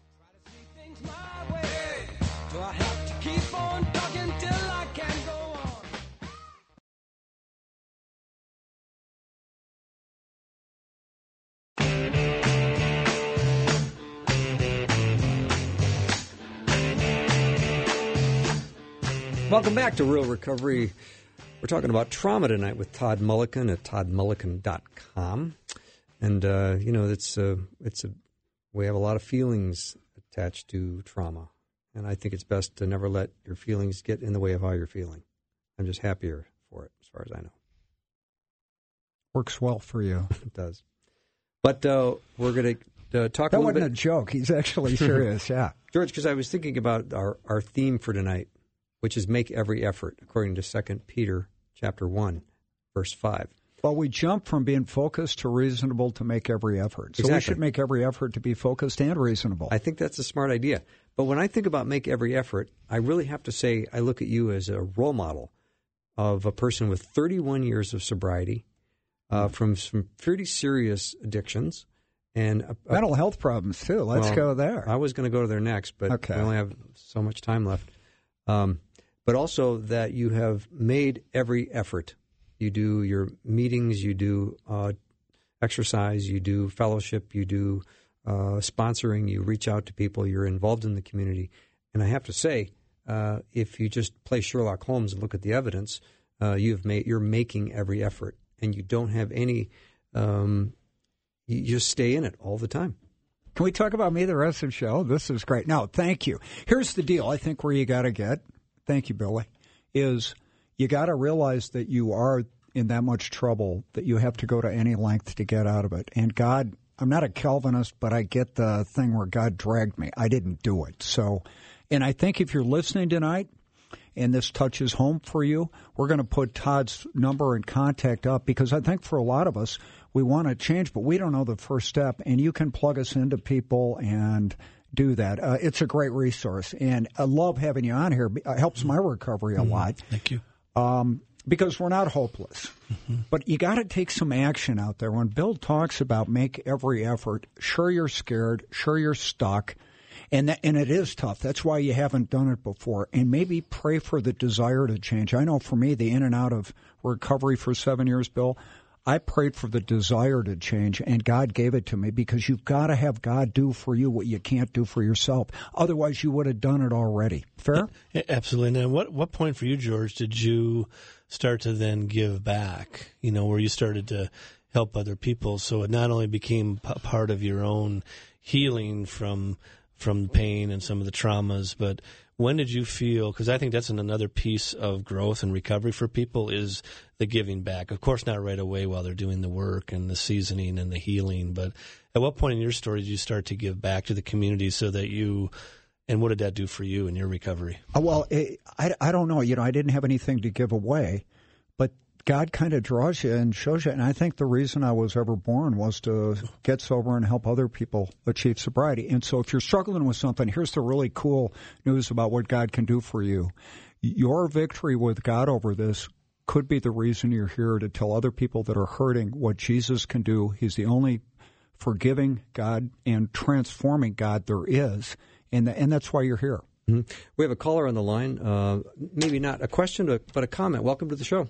Welcome back to Real Recovery. We're talking about trauma tonight with Todd Mulliken at todd mulliken dot com. And, uh, you know, it's a, it's a, we have a lot of feelings attached to trauma. And I think it's best to never let your feelings get in the way of how you're feeling. I'm just happier for it, as far as I know. Works well for you. It does. But uh, we're going to uh, talk that a little bit. That wasn't a joke. He's actually serious, yeah. George, because I was thinking about our, our theme for tonight, which is make every effort, according to Second Peter chapter one, verse five. Well, we jump from being focused to reasonable to make every effort. So exactly. We should make every effort to be focused and reasonable. I think that's a smart idea. But when I think about make every effort, I really have to say I look at you as a role model of a person with thirty-one years of sobriety, uh, from some pretty serious addictions. and a, a, Mental health problems, too. Let's well, go there. I was going to go to there next, but okay. we only have so much time left. Um, but also that you have made every effort. You do your meetings, you do uh, exercise, you do fellowship, you do uh, sponsoring, you reach out to people, you're involved in the community. And I have to say, uh, if you just play Sherlock Holmes and look at the evidence, uh, you've made, you're making every effort, and you don't have any, um, you just stay in it all the time. Can we talk about me the rest of the show? This is great. No, thank you. Here's the deal. I think where you got to get, thank you, Billy, is you got to realize that you are in that much trouble that you have to go to any length to get out of it. And God, I'm not a Calvinist, but I get the thing where God dragged me. I didn't do it. So, and I think if you're listening tonight and this touches home for you, we're going to put Todd's number and contact up, because I think for a lot of us, we want to change, but we don't know the first step. And you can plug us into people and do that. Uh, it's a great resource. And I love having you on here. It helps my recovery a mm-hmm. lot. Thank you. Um, because we're not hopeless. Mm-hmm. But you got to take some action out there. When Bill talks about make every effort, sure you're scared, sure you're stuck, and that, and it is tough. That's why you haven't done it before. And maybe pray for the desire to change. I know for me, the in and out of recovery for seven years, Bill, I prayed for the desire to change, and God gave it to me, because you've got to have God do for you what you can't do for yourself. Otherwise, you would have done it already. Fair? Yeah, absolutely. And what what point for you, George, did you start to then give back, you know, where you started to help other people, so it not only became p- part of your own healing from from pain and some of the traumas, but when did you feel, because I think that's an, another piece of growth and recovery for people, is the giving back. Of course, not right away while they're doing the work and the seasoning and the healing, but at what point in your story did you start to give back to the community so that you, and what did that do for you in your recovery? Well, it, I, I don't know. You know, I didn't have anything to give away, but God kind of draws you and shows you. And I think the reason I was ever born was to get sober and help other people achieve sobriety. And so if you're struggling with something, here's the really cool news about what God can do for you. Your victory with God over this could be the reason you're here, to tell other people that are hurting what Jesus can do. He's the only forgiving God and transforming God there is. And, and that's why you're here. Mm-hmm. We have a caller on the line. Uh, maybe not a question, but a comment. Welcome to the show.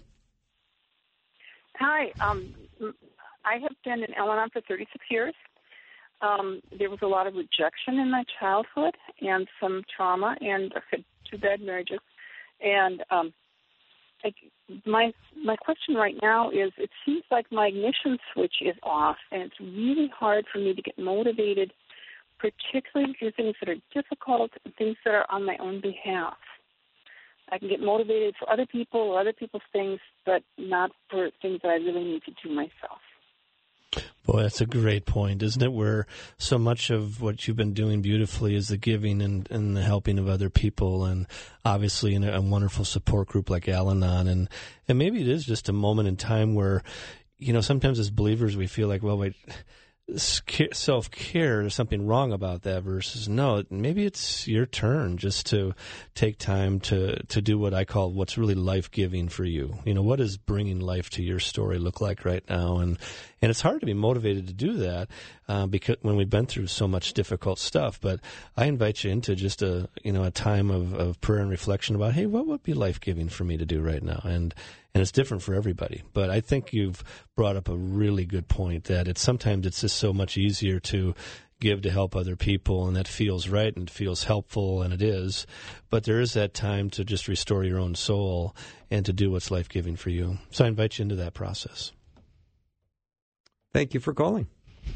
Hi. Um, I have been in Al-Anon for thirty-six years. Um, there was a lot of rejection in my childhood and some trauma, and I had two bad marriages. And um, I, my my question right now is, it seems like my ignition switch is off, and it's really hard for me to get motivated, particularly for things that are difficult and things that are on my own behalf. I can get motivated for other people or other people's things, but not for things that I really need to do myself. Boy, that's a great point, isn't it? Where so much of what you've been doing beautifully is the giving and, and the helping of other people, and obviously in a, a wonderful support group like Al-Anon. And, and maybe it is just a moment in time where, you know, sometimes as believers we feel like, well, wait, self-care, there's something wrong about that, versus no, maybe it's your turn just to take time to, to do what I call what's really life-giving for you. You know, what does bringing life to your story look like right now? And and it's hard to be motivated to do that uh, because when we've been through so much difficult stuff. But I invite you into just a you know a time of, of prayer and reflection about, hey, what would be life-giving for me to do right now? And And it's different for everybody. But I think you've brought up a really good point that it's sometimes it's just so much easier to give to help other people, and that feels right and it feels helpful, and it is. But there is that time to just restore your own soul and to do what's life-giving for you. So I invite you into that process. Thank you for calling.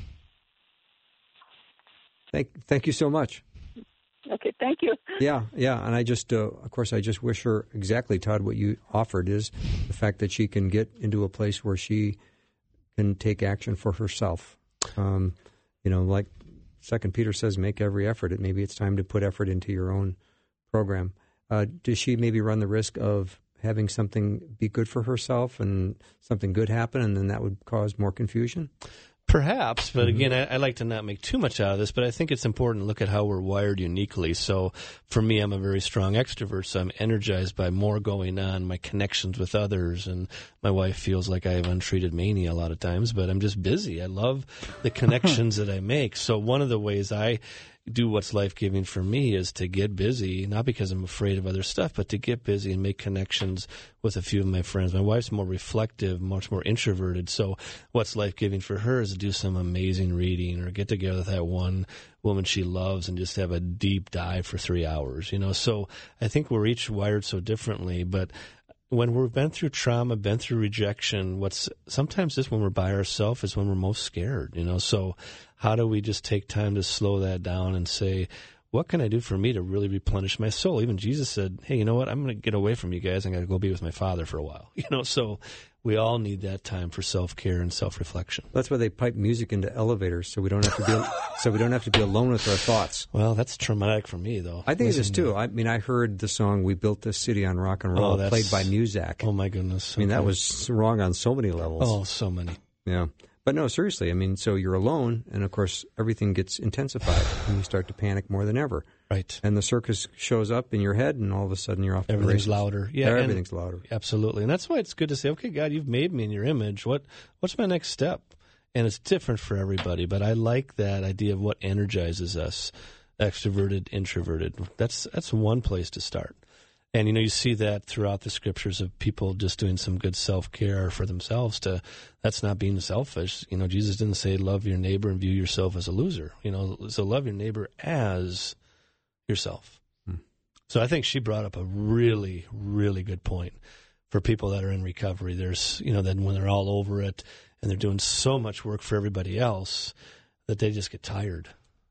Thank, thank you so much. Okay, thank you. Yeah, yeah, and I just, uh, of course, I just wish her exactly, Todd, what you offered is the fact that she can get into a place where she can take action for herself. Um, you know, like Second Peter says, make every effort. It, maybe it's time to put effort into your own program. Uh, does she maybe run the risk of having something be good for herself and something good happen, and then that would cause more confusion? Perhaps, but again, I, I like to not make too much out of this, but I think it's important to look at how we're wired uniquely. So for me, I'm a very strong extrovert, so I'm energized by more going on, my connections with others, and my wife feels like I have untreated mania a lot of times, but I'm just busy. I love the connections that I make. So one of the ways I do what's life-giving for me is to get busy, not because I'm afraid of other stuff, but to get busy and make connections with a few of my friends. My wife's more reflective, much more introverted, so what's life-giving for her is to do some amazing reading or get together with that one woman she loves and just have a deep dive for three hours. You know, so I think we're each wired so differently, but when we've been through trauma, been through rejection, what's sometimes just when we're by ourselves is when we're most scared, you know. So how do we just take time to slow that down and say, what can I do for me to really replenish my soul? Even Jesus said, hey, you know what? I'm going to get away from you guys. I'm going to go be with my Father for a while. You know, so we all need that time for self-care and self-reflection. That's why they pipe music into elevators, so we don't have to be so we don't have to be alone with our thoughts. Well, that's traumatic for me, though. I think Listen it is too. I mean, I heard the song "We Built This City on Rock and Roll" oh, played by Muzak. Oh my goodness! I mean, okay. that was wrong on so many levels. Oh, so many. Yeah. But no, seriously, I mean, so you're alone, and of course, everything gets intensified, and you start to panic more than ever. Right. And the circus shows up in your head, and all of a sudden you're off the races. Everything's louder. Yeah, everything's louder. Absolutely. And that's why it's good to say, okay, God, you've made me in your image. What What's my next step? And it's different for everybody, but I like that idea of what energizes us, extroverted, introverted. That's That's one place to start. And, you know, you see that throughout the scriptures of people just doing some good self-care for themselves. To that's not being selfish. You know, Jesus didn't say love your neighbor and view yourself as a loser. You know, so love your neighbor as yourself. Hmm. So I think she brought up a really, really good point for people that are in recovery. There's, you know, then when they're all over it and they're doing so much work for everybody else that they just get tired.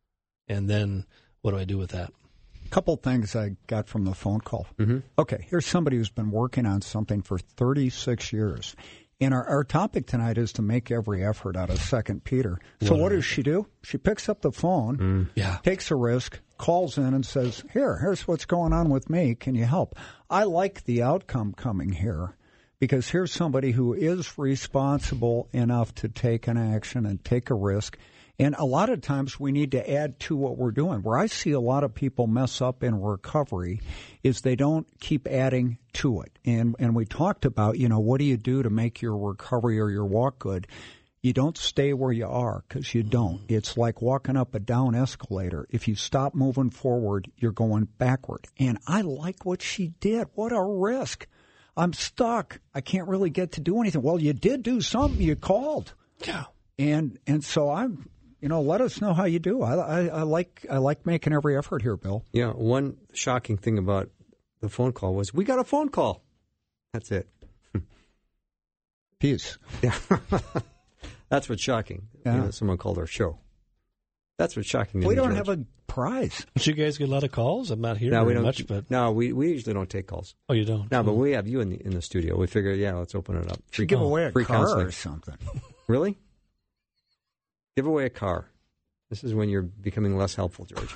And then what do I do with that? Couple things I got from the phone call. Mm-hmm. Okay, here's somebody who's been working on something for thirty-six years. And our, our topic tonight is to make every effort out of Second Peter. So what, what does she do? She picks up the phone, mm. yeah. takes a risk, calls in and says, here, here's what's going on with me. Can you help? I like the outcome coming here because here's somebody who is responsible enough to take an action and take a risk. And a lot of times we need to add to what we're doing. Where I see a lot of people mess up in recovery is they don't keep adding to it. And and we talked about, you know, what do you do to make your recovery or your walk good? You don't stay where you are because you don't. It's like walking up a down escalator. If you stop moving forward, you're going backward. And I like what she did. What a risk. I'm stuck. I can't really get to do anything. Well, you did do something. You called. Yeah. And and so I'm... You know, let us know how you do. I, I, I like I like making every effort here, Bill. Yeah, one shocking thing about the phone call was we got a phone call. That's it. Peace. Yeah, that's what's shocking. Yeah. You know, someone called our show. That's what's shocking. To we me, don't George. have a prize. Don't you guys get a lot of calls? I'm not hearing no, we don't, much, but no, we we usually don't take calls. Oh, you don't? No, oh. but we have you in the in the studio. We figured, yeah, let's open it up. Free, give oh, away a free car counseling. Or something. Really? Give away a car. This is when you're becoming less helpful, George.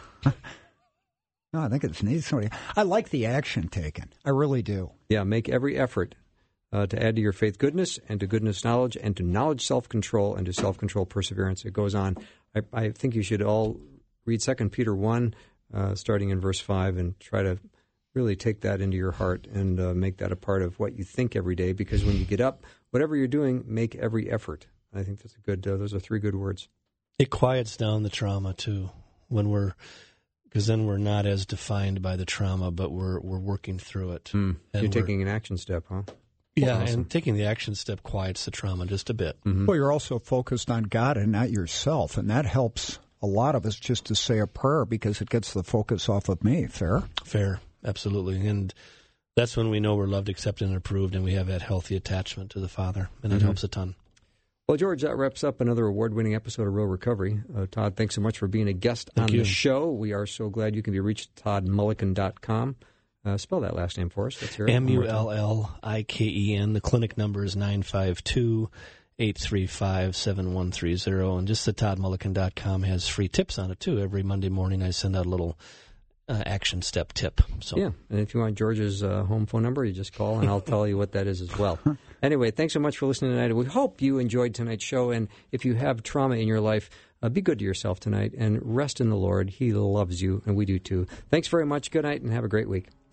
No, I think it's neat. Somebody. I like the action taken. I really do. Yeah, make every effort uh, to add to your faith goodness, and to goodness knowledge, and to knowledge self-control, and to self-control perseverance. It goes on. I, I think you should all read Second Peter one, uh, starting in verse five, and try to really take that into your heart and uh, make that a part of what you think every day, because when you get up, whatever you're doing, make every effort. I think that's a good, uh, those are three good words. It quiets down the trauma, too, when we're, because then we're not as defined by the trauma, but we're we're working through it. Mm. You're taking an action step, huh? Yeah, awesome. And taking the action step quiets the trauma just a bit. Mm-hmm. Well, you're also focused on God and not yourself, and that helps a lot of us just to say a prayer because it gets the focus off of me. Fair? Fair, absolutely. And that's when we know we're loved, accepted, and approved, and we have that healthy attachment to the Father, and it mm-hmm. helps a ton. Well, George, that wraps up another award-winning episode of Real Recovery. Uh, Todd, thanks so much for being a guest Thank on you. the show. We are so glad you can be reached at todd mulliken dot com. Uh, spell that last name for us. Let's hear it. M U L L I K E N. The clinic number is nine five two, eight three five, seven one three zero. And just the todd mulliken dot com has free tips on it, too. Every Monday morning I send out a little uh, action step tip. So yeah, and if you want George's uh, home phone number, you just call, and I'll tell you what that is as well. Anyway, thanks so much for listening tonight. We hope you enjoyed tonight's show, and if you have trauma in your life, uh, be good to yourself tonight and rest in the Lord. He loves you, and we do too. Thanks very much. Good night, and have a great week.